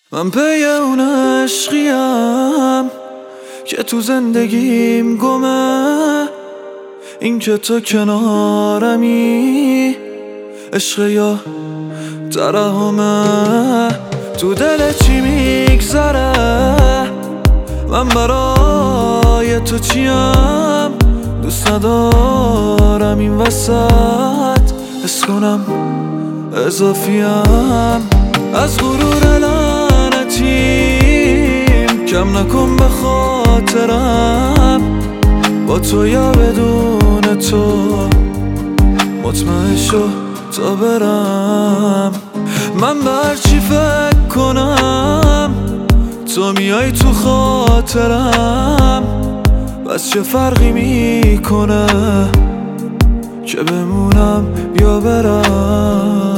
من پی اون عشقیم که تو زندگیم گمه، این که تو کنارمی عشق یا ترحمه. تو دل چی میگذره من برای تو چیم؟ دوست ندارم این وسط حس کنم اضافیم. از غرور لعنتیم کم نکن به خاطرم، با تو یا بدون تو مطمئن شو تا برم. من بر چی فکر کنم تو میای تو خاطرم، بس چه فرقی میکنه که بمونم یا برم.